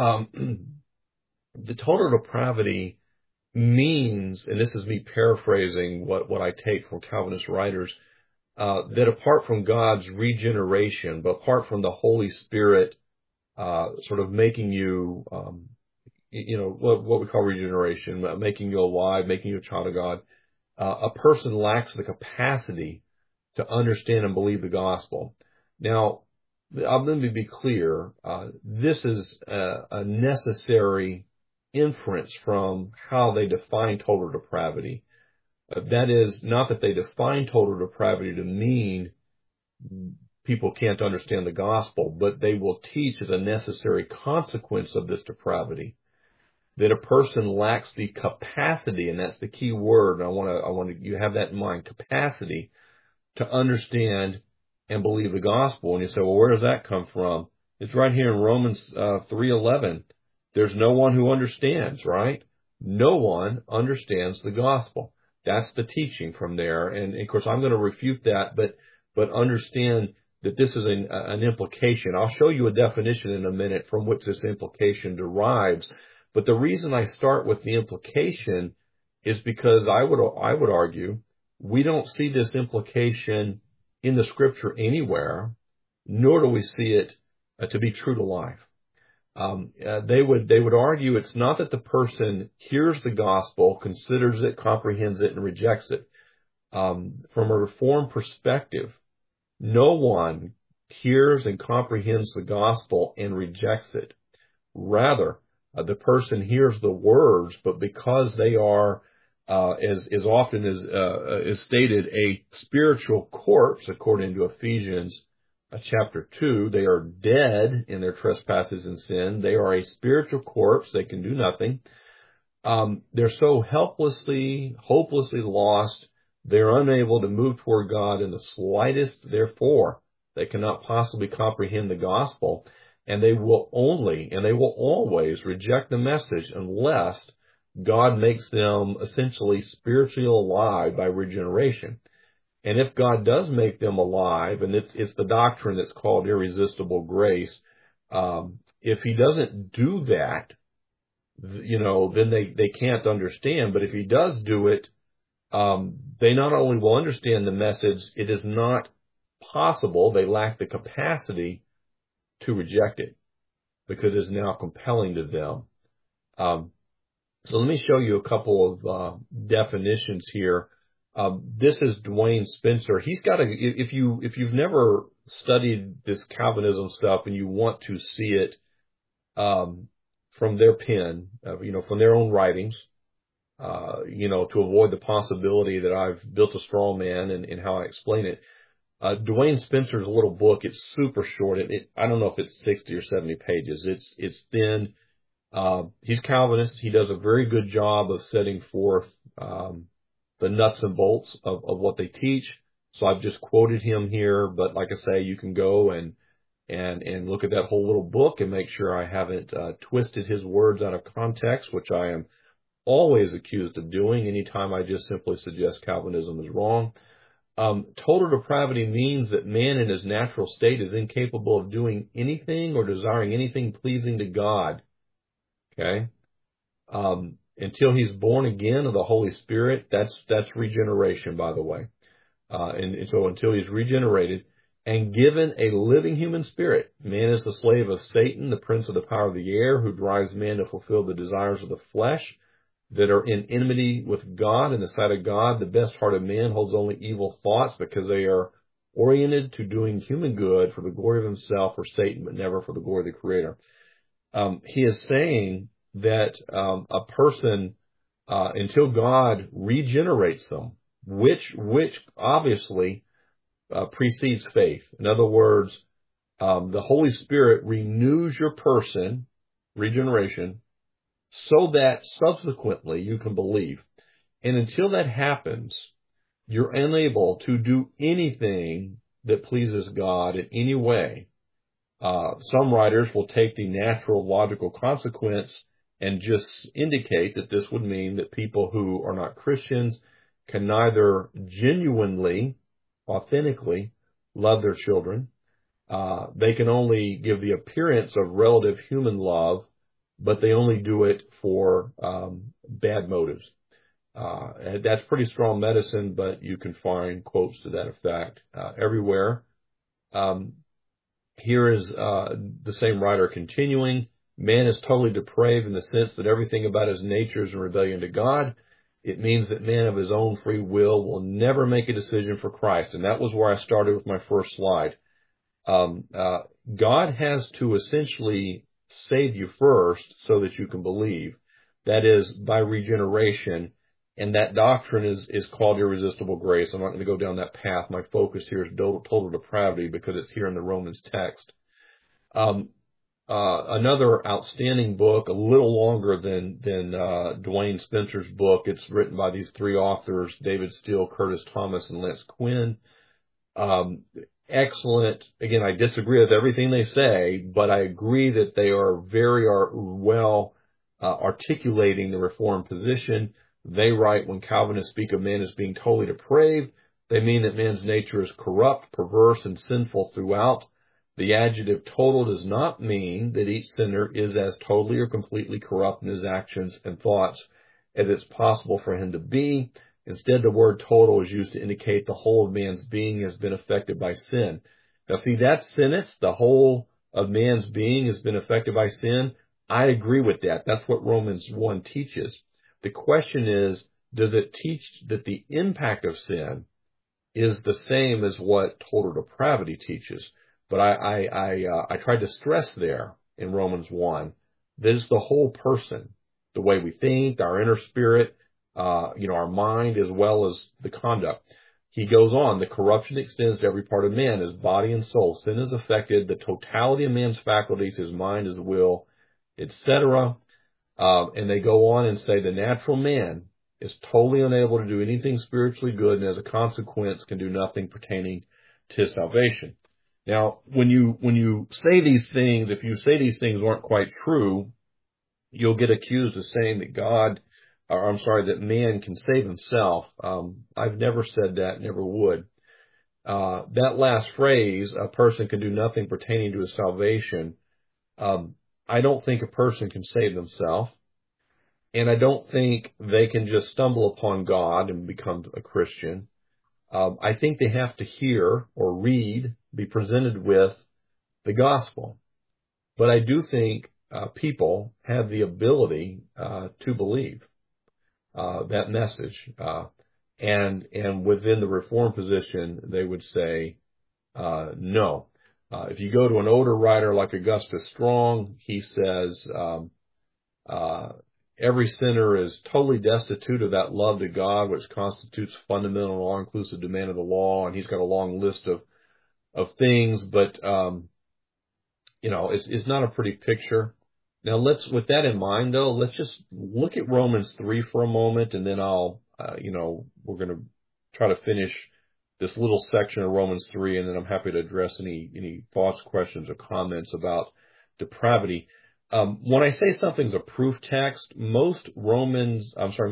the total depravity means, and this is me paraphrasing what I take from Calvinist writers, that apart from God's regeneration, but apart from the Holy Spirit sort of making you what we call regeneration, making you alive, making you a child of God, a person lacks the capacity to understand and believe the gospel. Now, let me be clear. This is a necessary inference from how they define total depravity. That is, not that they define total depravity to mean people can't understand the gospel, but they will teach as a necessary consequence of this depravity that a person lacks the capacity, and that's the key word. And I want you have that in mind, capacity to understand and believe the gospel. And you say, well, where does that come from? It's right here in Romans 3:11. There's no one who understands, right? No one understands the gospel. That's the teaching from there. And of course, I'm going to refute that, but understand that this is an implication. I'll show you a definition in a minute from which this implication derives. But the reason I start with the implication is because I would argue we don't see this implication in the scripture anywhere, nor do we see it to be true to life. They would argue it's not that the person hears the gospel, considers it, comprehends it, and rejects it. From a Reformed perspective, no one hears and comprehends the gospel and rejects it. Rather, the person hears the words, but because they are, as often as is stated, a spiritual corpse, according to Ephesians chapter 2, they are dead in their trespasses and sin. They are a spiritual corpse. They can do nothing. They're so hopelessly lost, they're unable to move toward God in the slightest. Therefore, they cannot possibly comprehend the gospel, and they will always reject the message unless God makes them essentially spiritually alive by regeneration. And if God does make them alive, and it's the doctrine that's called irresistible grace, if he doesn't do that, then they can't understand. But if he does do it, they not only will understand the message, it is not possible they lack the capacity to reject it because it's now compelling to them. So let me show you a couple of definitions here. This is Dwayne Spencer. He's got if you've never studied this Calvinism stuff and you want to see it from their pen, from their own writings, to avoid the possibility that I've built a straw man in how I explain it. Dwayne Spencer's little book, it's super short. I don't know if it's 60 or 70 pages. It's thin. He's Calvinist. He does a very good job of setting forth the nuts and bolts of what they teach. So I've just quoted him here, but like I say, you can go and look at that whole little book and make sure I haven't twisted his words out of context, which I am always accused of doing anytime I just simply suggest Calvinism is wrong. Total depravity means that man in his natural state is incapable of doing anything or desiring anything pleasing to God. Okay? Until he's born again of the Holy Spirit, that's regeneration, by the way. And so until he's regenerated and given a living human spirit, man is the slave of Satan, the prince of the power of the air, who drives man to fulfill the desires of the flesh that are in enmity with God. In the sight of God, the best hearted man holds only evil thoughts because they are oriented to doing human good for the glory of himself or Satan, but never for the glory of the Creator. He is saying that a person, until God regenerates them, which obviously precedes faith. In other words, the Holy Spirit renews your person, regeneration, so that subsequently you can believe. And until that happens, you're unable to do anything that pleases God in any way. Some writers will take the natural logical consequence and just indicate that this would mean that people who are not Christians can neither genuinely, authentically love their children. They can only give the appearance of relative human love, but they only do it for bad motives. And that's pretty strong medicine, but you can find quotes to that effect everywhere. Here is the same writer continuing. Man is totally depraved in the sense that everything about his nature is in rebellion to God. It means that man of his own free will never make a decision for Christ. And that was where I started with my first slide. God has to essentially save you first so that you can believe. That is by regeneration. And that doctrine is called irresistible grace. I'm not going to go down that path. My focus here is total depravity because it's here in the Romans text. Another outstanding book, a little longer than Dwayne Spencer's book. It's written by these three authors, David Steele, Curtis Thomas, and Lance Quinn. Excellent. Again, I disagree with everything they say, but I agree that they are very well articulating the Reformed position. They write, when Calvinists speak of man as being totally depraved, they mean that man's nature is corrupt, perverse, and sinful throughout. The adjective total does not mean that each sinner is as totally or completely corrupt in his actions and thoughts as it's possible for him to be. Instead, the word total is used to indicate the whole of man's being has been affected by sin. Now, see, that sentence, the whole of man's being has been affected by sin. I agree with that. That's what Romans 1 teaches. The question is, does it teach that the impact of sin is the same as what total depravity teaches? But I tried to stress there in Romans 1, that it's the whole person, the way we think, our inner spirit, our mind, as well as the conduct. He goes on, the corruption extends to every part of man, his body and soul. Sin has affected the totality of man's faculties, his mind, his will, etc. And they go on and say the natural man is totally unable to do anything spiritually good, and as a consequence can do nothing pertaining to his salvation. Now, when you say these things, if you say these things aren't quite true, you'll get accused of saying that man can save himself. I've never said that, never would. That last phrase, a person can do nothing pertaining to his salvation, I don't think a person can save themselves. And I don't think they can just stumble upon God and become a Christian. I think they have to hear or read, be presented with the gospel. But I do think people have the ability to believe that message. And within the Reformed position, they would say no. If you go to an older writer like Augustus Strong, he says every sinner is totally destitute of that love to God, which constitutes fundamental and all-inclusive demand of the law. And he's got a long list of things, but it's not a pretty picture. Now with that in mind though, let's just look at Romans 3 for a moment, and then we're going to try to finish this little section of Romans 3, and then I'm happy to address any thoughts, questions, or comments about depravity. When I say something's a proof text, most Reformed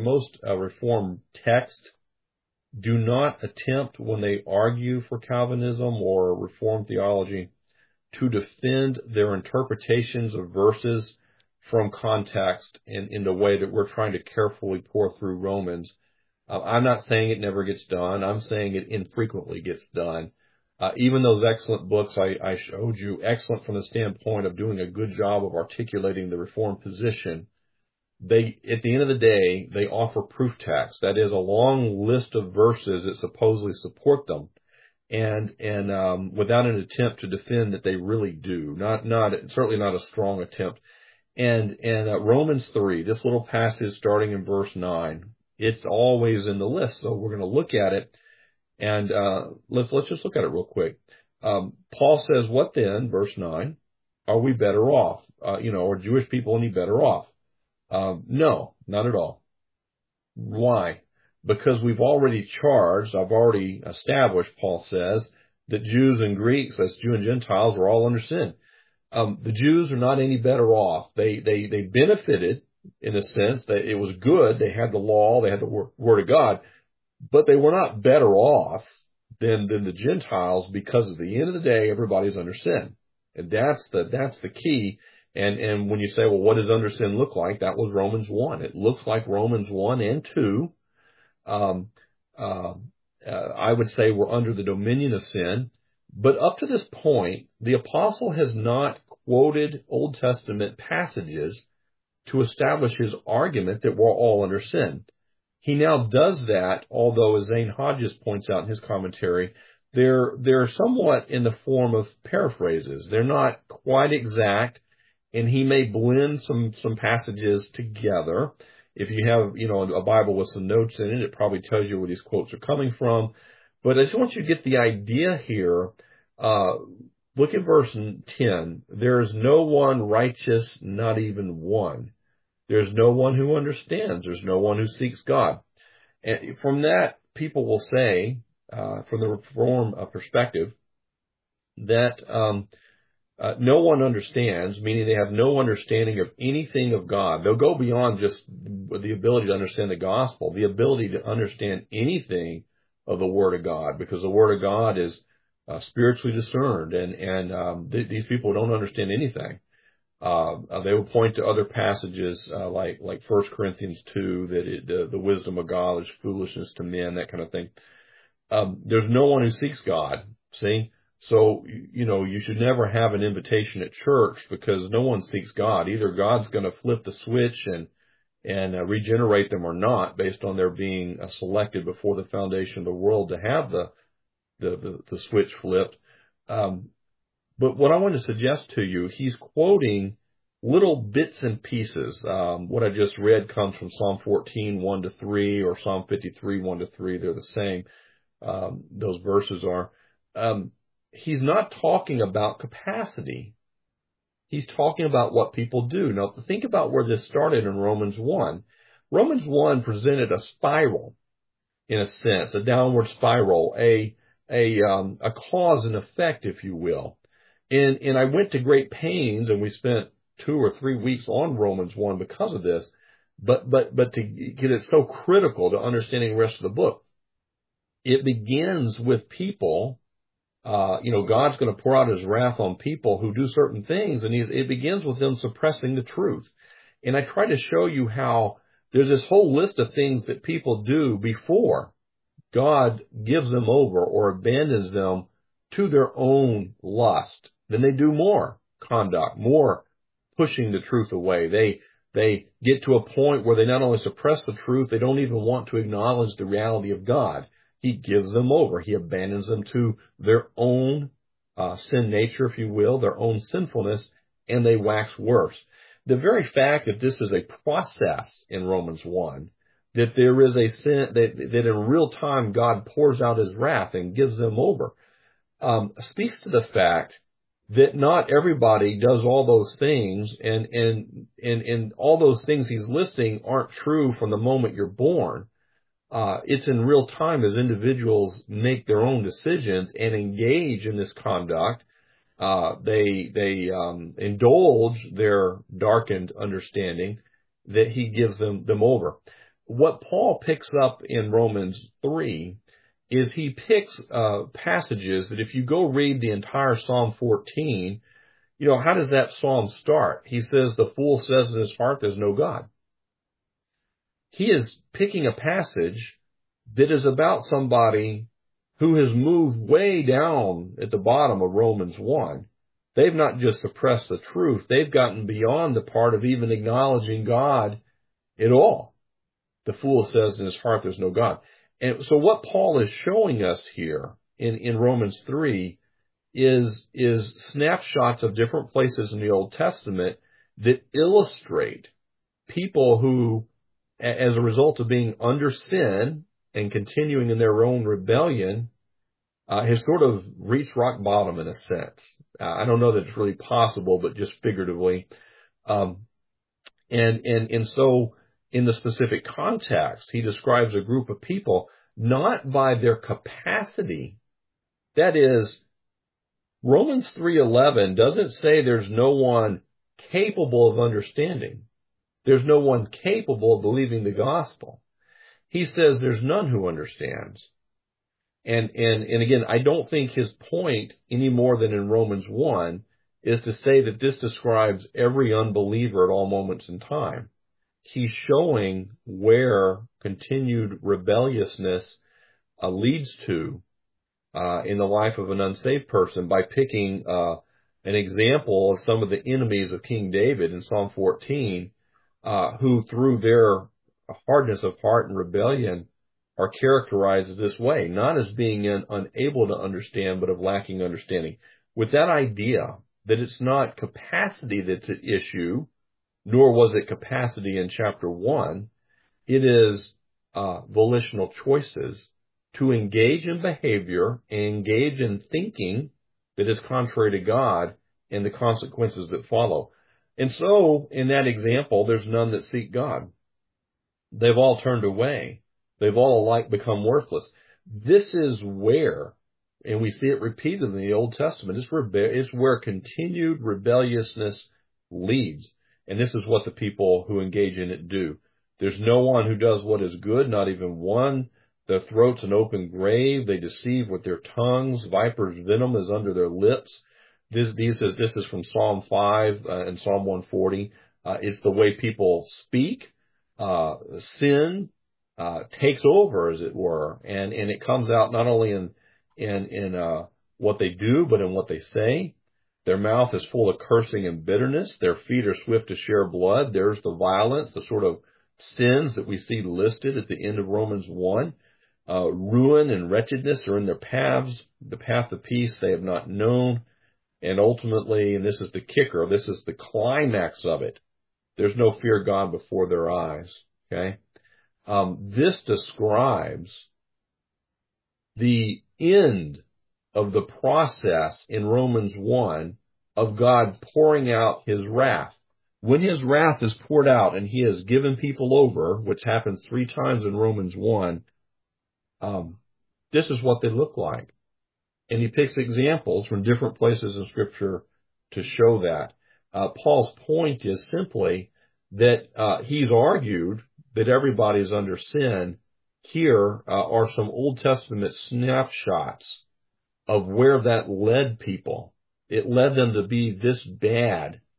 texts do not attempt, when they argue for Calvinism or Reformed theology, to defend their interpretations of verses from context in the way that we're trying to carefully pour through Romans. I'm not saying it never gets done. I'm saying it infrequently gets done. Even those excellent books I showed you, excellent from the standpoint of doing a good job of articulating the Reformed position, at the end of the day, they offer proof texts. That is a long list of verses that supposedly support them, and without an attempt to defend that they really do. Certainly not a strong attempt. And Romans 3, this little passage starting in verse 9, it's always in the list. So we're going to look at it, and let's just look at it real quick. Paul says, "What then?" Verse 9, "Are we better off? Are Jewish people any better off?" No, not at all. Why? Because I've already established, Paul says, that Jews and Greeks, that's Jew and Gentiles, are all under sin. The Jews are not any better off. They benefited in a sense that it was good. They had the law, they had the word of God, but they were not better off than the Gentiles, because at the end of the day, everybody's under sin. And that's the key. And when you say, well, what does under sin look like? That was Romans 1. It looks like Romans 1 and 2. I would say we're under the dominion of sin. But up to this point, the apostle has not quoted Old Testament passages to establish his argument that we're all under sin. He now does that, although, as Zane Hodges points out in his commentary, they're somewhat in the form of paraphrases. They're not quite exact, and he may blend some passages together. If you have, a Bible with some notes in it, it probably tells you where these quotes are coming from. But I just want you to get the idea here. Look at verse 10. "There is no one righteous, not even one. There's no one who understands. There's no one who seeks God." And from that, people will say, from the Reform perspective, that no one understands, meaning they have no understanding of anything of God. They'll go beyond just the ability to understand the gospel, the ability to understand anything of the Word of God, because the Word of God is spiritually discerned, and these people don't understand anything. They will point to other passages like 1 Corinthians 2, that the wisdom of God is foolishness to men, that kind of thing. There's no one who seeks God, see? So, you should never have an invitation at church, because no one seeks God. Either God's going to flip the switch and regenerate them or not, based on their being selected before the foundation of the world to have the switch flipped. But what I want to suggest to you, he's quoting little bits and pieces. What I just read comes from Psalm 14, 1-3, or Psalm 53, 1-3. They're the same. Those verses are. He's not talking about capacity. He's talking about what people do. Now, think about where this started in Romans 1. Romans 1 presented a spiral, in a sense, a downward spiral, a cause and effect, if you will. And I went to great pains, and we spent 2 or 3 weeks on Romans 1 because of this, but to get it so critical to understanding the rest of the book. It begins with people. God's going to pour out his wrath on people who do certain things, and it begins with them suppressing the truth. And I try to show you how there's this whole list of things that people do before God gives them over or abandons them to their own lust. Then they do more conduct, more pushing the truth away. They get to a point where they not only suppress the truth, they don't even want to acknowledge the reality of God. He gives them over. He abandons them to their own sin nature, if you will, their own sinfulness, and they wax worse. The very fact that this is a process in Romans 1, that there is a sin, that in real time God pours out his wrath and gives them over, speaks to the fact that not everybody does all those things, and all those things he's listing aren't true from the moment you're born. It's in real time as individuals make their own decisions and engage in this conduct. They indulge their darkened understanding that he gives them over. What Paul picks up in Romans 3 is he picks passages that if you go read the entire Psalm 14, how does that psalm start? He says, the fool says in his heart, there's no God. He is picking a passage that is about somebody who has moved way down at the bottom of Romans 1. They've not just suppressed the truth, they've gotten beyond the part of even acknowledging God at all. The fool says in his heart, there's no God. And so what Paul is showing us here in Romans 3 is snapshots of different places in the Old Testament that illustrate people who, as a result of being under sin and continuing in their own rebellion, has sort of reached rock bottom in a sense. I don't know that it's really possible, but just figuratively. And so in the specific context, he describes a group of people not by their capacity. That is, Romans 3:11 doesn't say there's no one capable of understanding. There's no one capable of believing the gospel. He says there's none who understands. And again, I don't think his point any more than in Romans 1 is to say that this describes every unbeliever at all moments in time. He's showing where continued rebelliousness leads to in the life of an unsaved person by picking an example of some of the enemies of King David in Psalm 14, who through their hardness of heart and rebellion are characterized this way, not as being unable to understand, but of lacking understanding. With that idea that it's not capacity that's at issue, nor was it capacity in chapter 1. It is volitional choices to engage in behavior and engage in thinking that is contrary to God and the consequences that follow. And so, in that example, there's none that seek God. They've all turned away. They've all alike become worthless. This is where, and we see it repeated in the Old Testament, it's where continued rebelliousness leads. And this is what the people who engage in it do. There's no one who does what is good, not even one. Their throat's an open grave. They deceive with their tongues. Viper's venom is under their lips. This is from Psalm 5 and Psalm 140. It's the way people speak. Sin takes over, as it were, and it comes out not only in what they do, but in what they say. Their mouth is full of cursing and bitterness. Their feet are swift to share blood. There's the violence, the sort of sins that we see listed at the end of Romans 1. Ruin and wretchedness are in their paths. The path of peace they have not known. And ultimately, and this is the kicker, this is the climax of it, there's no fear of God before their eyes. Okay? This describes the end of the process in Romans 1 of God pouring out his wrath. When his wrath is poured out and he has given people over, which happens 3 times in Romans 1, this is what they look like. And he picks examples from different places in Scripture to show that. Paul's point is simply that he's argued that everybody's under sin. Here are some Old Testament snapshots of where that led people. It led them to be this bad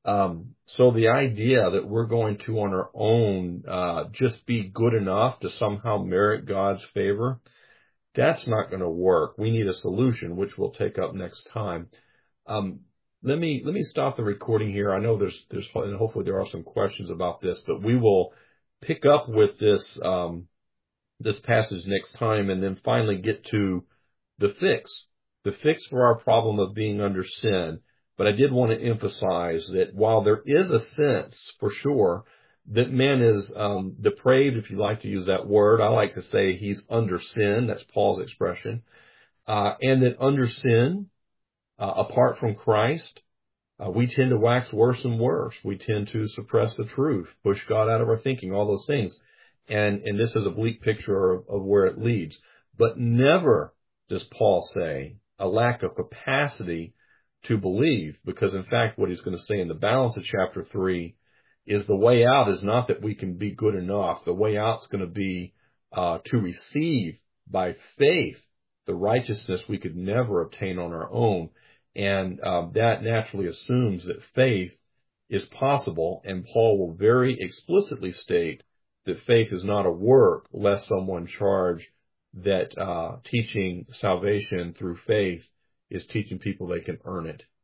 So the idea that we're going to on our own just be good enough to somehow merit God's favor, that's not going to work. We need a solution, which we'll take up next time. Let me stop the recording here. I know there's and hopefully there are some questions about this, but we will pick up with this this passage next time, and then finally get to the fix for our problem of being under sin. But I did want to emphasize that while there is a sense, for sure, that man is depraved, if you like to use that word, I like to say he's under sin. That's Paul's expression. And that under sin, apart from Christ, we tend to wax worse and worse. We tend to suppress the truth, push God out of our thinking, all those things. And this is a bleak picture of where it leads. But never does Paul say a lack of capacity to believe, because in fact what he's going to say in the balance of chapter 3 is the way out is not that we can be good enough. The way out is going to be to receive by faith the righteousness we could never obtain on our own. And that naturally assumes that faith is possible, and Paul will very explicitly state that faith is not a work, lest someone charge that teaching salvation through faith is teaching people they can earn it.